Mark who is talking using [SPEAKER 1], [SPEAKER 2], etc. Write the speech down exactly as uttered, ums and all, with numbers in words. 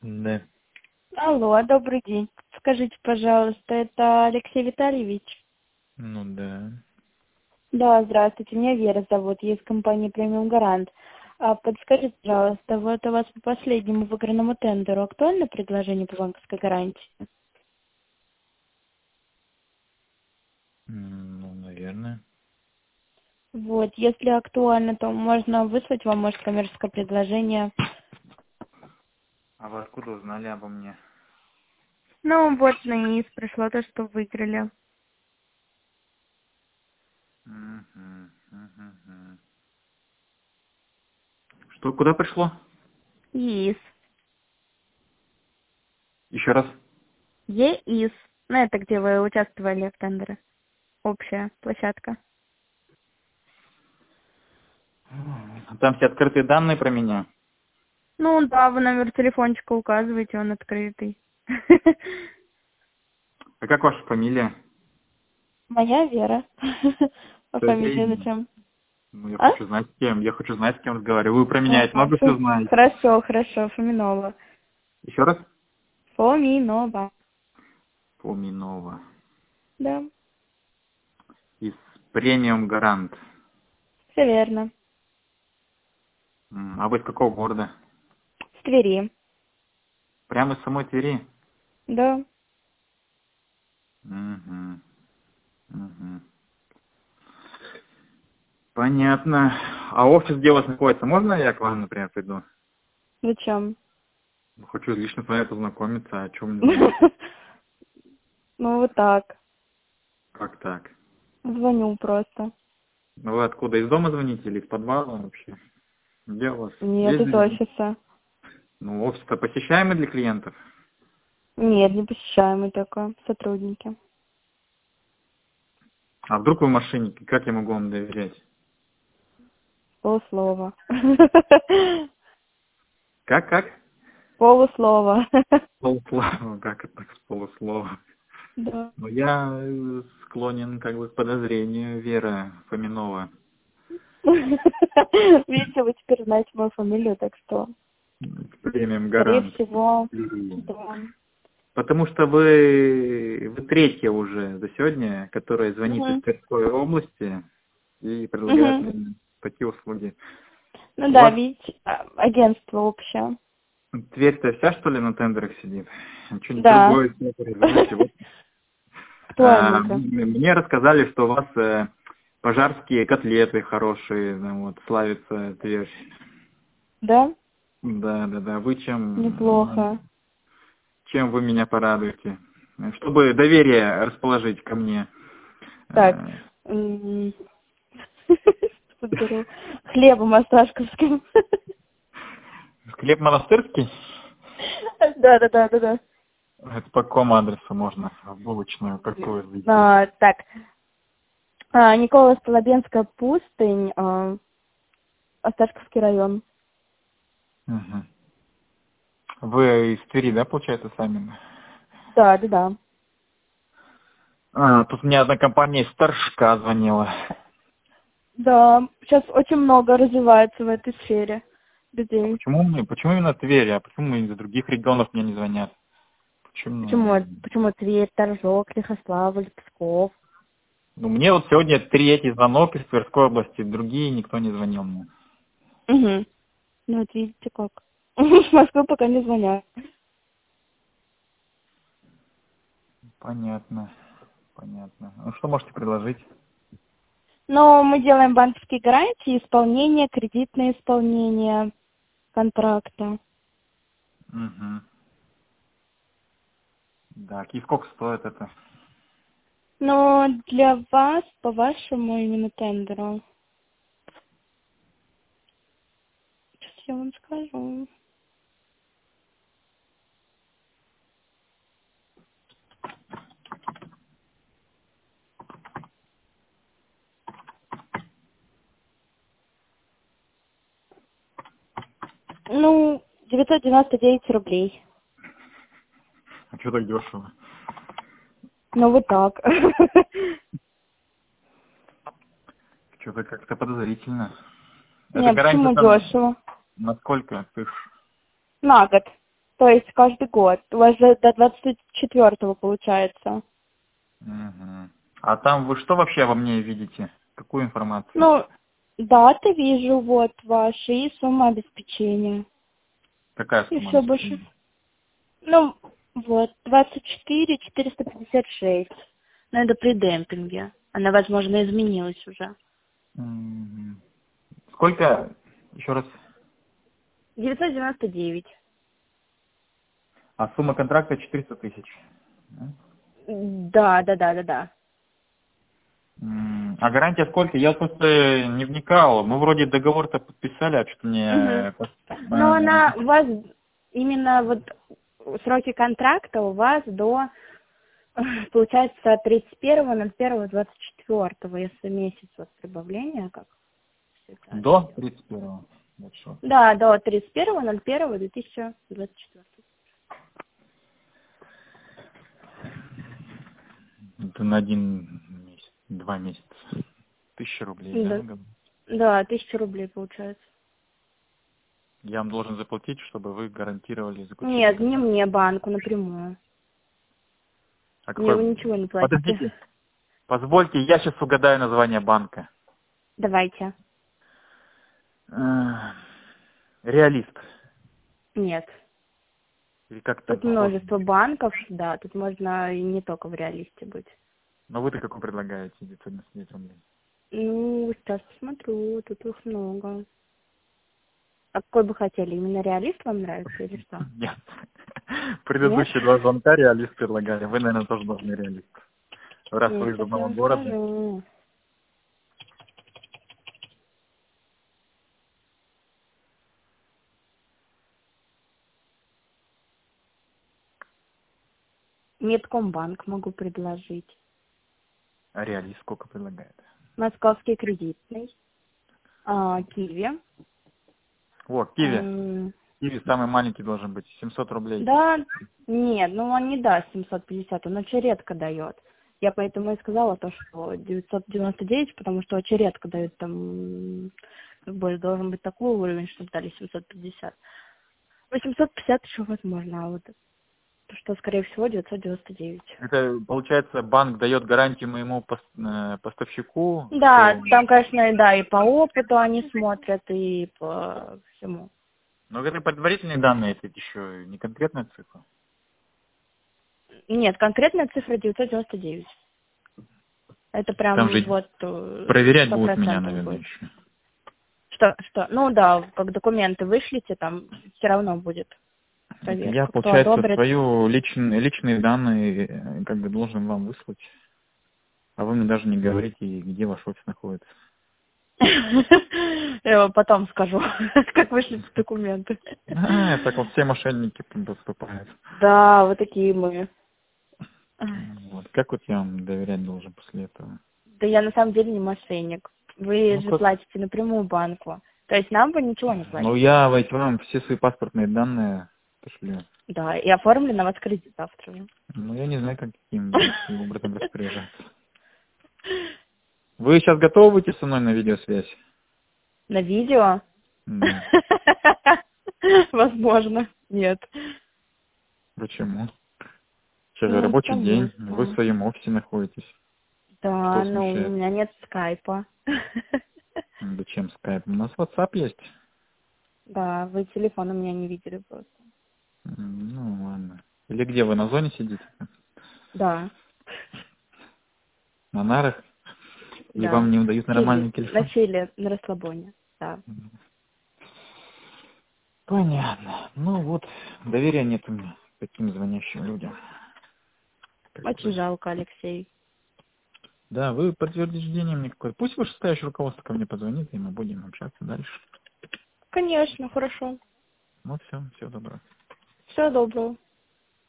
[SPEAKER 1] Да.
[SPEAKER 2] Алло, добрый день. Скажите, пожалуйста, это Алексей Витальевич?
[SPEAKER 1] Ну да.
[SPEAKER 2] Да, здравствуйте, меня Вера зовут, я из компании Премиум Гарант. А подскажите, пожалуйста, вот у вас по последнему выигранному тендеру актуально предложение по банковской гарантии?
[SPEAKER 1] М, Ну, наверное.
[SPEAKER 2] Вот, если актуально, то можно выслать вам, может, коммерческое предложение.
[SPEAKER 1] А вы откуда узнали обо мне?
[SPEAKER 2] Ну, вот на ИИС пришло то, что выиграли.
[SPEAKER 1] Мгм, мгм, мгм. Что, куда пришло?
[SPEAKER 2] ИИС.
[SPEAKER 1] Еще раз.
[SPEAKER 2] ЕИС. Ну, это где вы участвовали в тендере. Общая площадка.
[SPEAKER 1] М, Там все открытые данные про меня.
[SPEAKER 2] Ну да, вы номер телефончика указываете, он открытый.
[SPEAKER 1] А как ваша фамилия?
[SPEAKER 2] Моя Вера. А
[SPEAKER 1] То есть
[SPEAKER 2] фамилия
[SPEAKER 1] я,
[SPEAKER 2] зачем?
[SPEAKER 1] ну, я
[SPEAKER 2] А?
[SPEAKER 1] хочу знать с кем. Я хочу знать, с кем разговариваю. Вы про меня ведь
[SPEAKER 2] Ага,
[SPEAKER 1] много все
[SPEAKER 2] фу.
[SPEAKER 1] знаете.
[SPEAKER 2] Хорошо, хорошо, Фоминова.
[SPEAKER 1] Еще раз.
[SPEAKER 2] Фоминова.
[SPEAKER 1] Поминова.
[SPEAKER 2] Да,
[SPEAKER 1] Из премиум гарант.
[SPEAKER 2] все верно.
[SPEAKER 1] М, А вы из какого города?
[SPEAKER 2] С Твери.
[SPEAKER 1] Прямо из самой Твери?
[SPEAKER 2] Да.
[SPEAKER 1] Угу. Угу. Понятно. А офис где у вас находится? Можно я к вам, например, приду?
[SPEAKER 2] Зачем?
[SPEAKER 1] Хочу лично с вами познакомиться, о чем мне звонить.
[SPEAKER 2] Ну вот так.
[SPEAKER 1] Как так?
[SPEAKER 2] Звоню просто.
[SPEAKER 1] Ну вы откуда? Из дома звоните или из подвала вообще? Где у вас?
[SPEAKER 2] Нет,
[SPEAKER 1] Есть
[SPEAKER 2] из
[SPEAKER 1] где?
[SPEAKER 2] офиса.
[SPEAKER 1] Ну, офис-то посещаемый для клиентов.
[SPEAKER 2] Нет, не посещаемый только сотрудники.
[SPEAKER 1] А вдруг вы мошенники? Как я могу вам доверять?
[SPEAKER 2] Полуслова.
[SPEAKER 1] Как, как?
[SPEAKER 2] Полуслова.
[SPEAKER 1] Полуслова. Как это так с полуслова?
[SPEAKER 2] Да.
[SPEAKER 1] Ну, я э, склонен как бы к подозрению Вера Фоминова.
[SPEAKER 2] Видите, вы теперь знаете мою фамилию, так что,
[SPEAKER 1] Премиум
[SPEAKER 2] скорее
[SPEAKER 1] гарант.
[SPEAKER 2] всего, да.
[SPEAKER 1] Потому что вы, вы третья уже за сегодня, которая звонит из
[SPEAKER 2] Мгм.
[SPEAKER 1] Тверской области и предлагает
[SPEAKER 2] Мгм.
[SPEAKER 1] мне такие услуги.
[SPEAKER 2] Ну
[SPEAKER 1] У
[SPEAKER 2] да,
[SPEAKER 1] вас
[SPEAKER 2] видите, а, агентство общее.
[SPEAKER 1] Тверь-то вся, что ли, на тендерах сидит? Что-нибудь
[SPEAKER 2] Да.
[SPEAKER 1] другое себе придумайте. Вот. А,
[SPEAKER 2] Актуальненько.
[SPEAKER 1] мне рассказали, что у вас э, пожарские котлеты хорошие, ну, вот, славится Тверь.
[SPEAKER 2] Да?
[SPEAKER 1] Да, да, да. Вы чем,
[SPEAKER 2] Неплохо.
[SPEAKER 1] чем вы меня порадуете? Чтобы доверие расположить ко мне.
[SPEAKER 2] Так.
[SPEAKER 1] Э,
[SPEAKER 2] м, Подберу. Хлебом осташковским.
[SPEAKER 1] Хлеб монастырский?
[SPEAKER 2] Да, да, да, да, да.
[SPEAKER 1] Это по какому адресу можно в булочную какую зайти?
[SPEAKER 2] А, так. А, Никола Столобенская пустынь, а, Осташковский район.
[SPEAKER 1] Мгм. Вы из Твери, да, получается, сами?
[SPEAKER 2] Да, да, да.
[SPEAKER 1] А, тут мне одна компания из Торжка звонила.
[SPEAKER 2] Да, сейчас очень много развивается в этой сфере
[SPEAKER 1] А
[SPEAKER 2] людей.
[SPEAKER 1] почему мне, почему именно Тверь, а почему из других регионов мне не звонят? Почему?
[SPEAKER 2] Почему? Почему Тверь, Торжок, Лихославль, Псков?
[SPEAKER 1] Ну, мне вот сегодня третий звонок из Тверской области, другие никто не звонил мне.
[SPEAKER 2] Угу. Ну, вот видите как. В Москву пока не звонят.
[SPEAKER 1] Понятно, понятно. Ну, что можете предложить?
[SPEAKER 2] Но мы делаем банковские гарантии, исполнение, кредитное исполнение контракта.
[SPEAKER 1] Угу. Да, и сколько стоит это?
[SPEAKER 2] Но для вас, по вашему именно тендеру, сейчас я вам скажу. Ну, девятьсот девяносто девять рублей.
[SPEAKER 1] А что так дешево?
[SPEAKER 2] Ну, вот так.
[SPEAKER 1] Что-то как-то подозрительно. Это
[SPEAKER 2] Не,
[SPEAKER 1] гарантия
[SPEAKER 2] почему
[SPEAKER 1] там
[SPEAKER 2] дешево?
[SPEAKER 1] на сколько? Ты ж
[SPEAKER 2] На год. То есть каждый год. У вас же до двадцать четвёртого получается.
[SPEAKER 1] Угу. А там вы что вообще во мне видите? Какую информацию?
[SPEAKER 2] Ну, даты вижу, вот ваши, и сумма обеспечения.
[SPEAKER 1] Какая
[SPEAKER 2] И
[SPEAKER 1] сумма
[SPEAKER 2] все больше.
[SPEAKER 1] обеспечения?
[SPEAKER 2] Ну, вот, двадцать четыре четыреста пятьдесят шесть. Но это при демпинге. Она, возможно, изменилась уже.
[SPEAKER 1] Угу. Сколько? Еще раз.
[SPEAKER 2] девятьсот девяносто девять.
[SPEAKER 1] А сумма контракта четыреста тысяч.
[SPEAKER 2] Да, да, да, да, да.
[SPEAKER 1] М, А гарантия сколько? Я просто не вникал. Мы вроде договор-то подписали, а что-то
[SPEAKER 2] Угу.
[SPEAKER 1] мне...
[SPEAKER 2] Но
[SPEAKER 1] э,
[SPEAKER 2] она у вас именно вот сроки контракта у вас до, получается, тридцать первого ноль первого двадцать четвёртого, если месяц вот прибавления, как всегда.
[SPEAKER 1] До тридцать первого. Хорошо.
[SPEAKER 2] Да, до тридцать первого ноль первого две тысячи двадцать четвёртого.
[SPEAKER 1] Это на один месяц, два месяца. Тысяча рублей, да?
[SPEAKER 2] Да,
[SPEAKER 1] вы говорите?
[SPEAKER 2] да, тысяча рублей получается.
[SPEAKER 1] Я вам должен заплатить, чтобы вы гарантировали заключение
[SPEAKER 2] Нет, не
[SPEAKER 1] контракта.
[SPEAKER 2] мне, банку напрямую.
[SPEAKER 1] А
[SPEAKER 2] Мне вы
[SPEAKER 1] какой...
[SPEAKER 2] ничего не платите.
[SPEAKER 1] Подождите. Позвольте, я сейчас угадаю название банка.
[SPEAKER 2] Давайте.
[SPEAKER 1] Э, Реалист.
[SPEAKER 2] Нет.
[SPEAKER 1] Или как там
[SPEAKER 2] Тут
[SPEAKER 1] похоже?
[SPEAKER 2] множество банков, да, тут можно и не только в реалисте быть.
[SPEAKER 1] Но вы-то какой предлагаете? девятьсот девяносто девять рублей.
[SPEAKER 2] Ну, сейчас посмотрю, тут их много. А какой бы хотели? Именно реалист вам нравится или что?
[SPEAKER 1] Нет.
[SPEAKER 2] Нет?
[SPEAKER 1] Предыдущие два звонка реалист предлагали. Вы, наверное, тоже должны реалист. Раз
[SPEAKER 2] Нет,
[SPEAKER 1] вы из
[SPEAKER 2] сейчас я
[SPEAKER 1] одного
[SPEAKER 2] вам
[SPEAKER 1] города.
[SPEAKER 2] скажу. Медкомбанк могу предложить.
[SPEAKER 1] А реалист сколько предлагает?
[SPEAKER 2] Московский кредитный. А, Киви.
[SPEAKER 1] О, Киви.
[SPEAKER 2] М,
[SPEAKER 1] Киви самый маленький должен быть. семьсот рублей.
[SPEAKER 2] Да, нет, ну он не даст семьсот пятьдесят, он очень редко дает. Я поэтому и сказала то, что девятьсот девяносто девять, потому что очень редко дают там, м, как бы должен быть такой уровень, чтобы дали семьсот пятьдесят. восемьсот пятьдесят еще возможно, а вот то, что, скорее всего, девятьсот девяносто девять.
[SPEAKER 1] Это, получается, банк дает гарантию моему пос- э, поставщику,
[SPEAKER 2] Да,
[SPEAKER 1] что...
[SPEAKER 2] там, конечно, и да, и по опыту они смотрят, и по всему.
[SPEAKER 1] Но это предварительные данные, это еще не конкретная цифра.
[SPEAKER 2] Нет, конкретная цифра девятьсот девяносто девять. Это
[SPEAKER 1] Там
[SPEAKER 2] прям
[SPEAKER 1] же
[SPEAKER 2] вот э,
[SPEAKER 1] проверять
[SPEAKER 2] сто
[SPEAKER 1] будут меня,
[SPEAKER 2] процентов
[SPEAKER 1] наверное,
[SPEAKER 2] будет.
[SPEAKER 1] еще.
[SPEAKER 2] Что, что? Ну да, как документы вышлите, там все равно будет
[SPEAKER 1] Это я,
[SPEAKER 2] проверка. Кто
[SPEAKER 1] получается,
[SPEAKER 2] одобрит.
[SPEAKER 1] свою личные, личные данные э, как бы должен вам выслать. А вы мне даже не говорите, где ваш офис находится.
[SPEAKER 2] Я вам потом скажу, как вышлите документы.
[SPEAKER 1] А, так вот все мошенники поступают.
[SPEAKER 2] Да, вот такие мы.
[SPEAKER 1] Вот. Как вот я вам доверять должен после этого?
[SPEAKER 2] Да я на самом деле не мошенник. Вы
[SPEAKER 1] Ну,
[SPEAKER 2] же
[SPEAKER 1] как?
[SPEAKER 2] платите напрямую банку. То есть нам вы ничего не
[SPEAKER 1] Ну,
[SPEAKER 2] платите.
[SPEAKER 1] я ведь вам все свои паспортные данные пошлю.
[SPEAKER 2] Да, и оформлю на вас кредит завтра же.
[SPEAKER 1] Ну, я не знаю, как каким образом распоряжаться. Вы сейчас готовы выйти со мной на видеосвязь?
[SPEAKER 2] На видео?
[SPEAKER 1] Да.
[SPEAKER 2] Возможно, нет.
[SPEAKER 1] Почему? Сейчас же
[SPEAKER 2] Ну,
[SPEAKER 1] рабочий
[SPEAKER 2] потому
[SPEAKER 1] день, вы в
[SPEAKER 2] что...
[SPEAKER 1] своем офисе находитесь.
[SPEAKER 2] Да,
[SPEAKER 1] Что
[SPEAKER 2] ну, у
[SPEAKER 1] смущает?
[SPEAKER 2] меня нет скайпа.
[SPEAKER 1] Зачем скайп? У нас WhatsApp есть.
[SPEAKER 2] Да, вы телефон у меня не видели просто.
[SPEAKER 1] М, Ну, ладно. Или где вы, на зоне сидите?
[SPEAKER 2] Да,
[SPEAKER 1] На нарах? И
[SPEAKER 2] да.
[SPEAKER 1] вам не удают
[SPEAKER 2] Чили.
[SPEAKER 1] нормальный
[SPEAKER 2] На
[SPEAKER 1] телефон?
[SPEAKER 2] Чили, на расслабоне. Да.
[SPEAKER 1] Понятно. Ну вот, доверия нет у меня к таким звонящим людям. Как
[SPEAKER 2] Очень
[SPEAKER 1] бы.
[SPEAKER 2] жалко, Алексей.
[SPEAKER 1] Да, вы подтверждение мне какое-то. Пусть вышестоящее руководство ко мне позвонит, и мы будем общаться дальше.
[SPEAKER 2] Конечно, хорошо.
[SPEAKER 1] Ну все, всего доброго.
[SPEAKER 2] Всего доброго.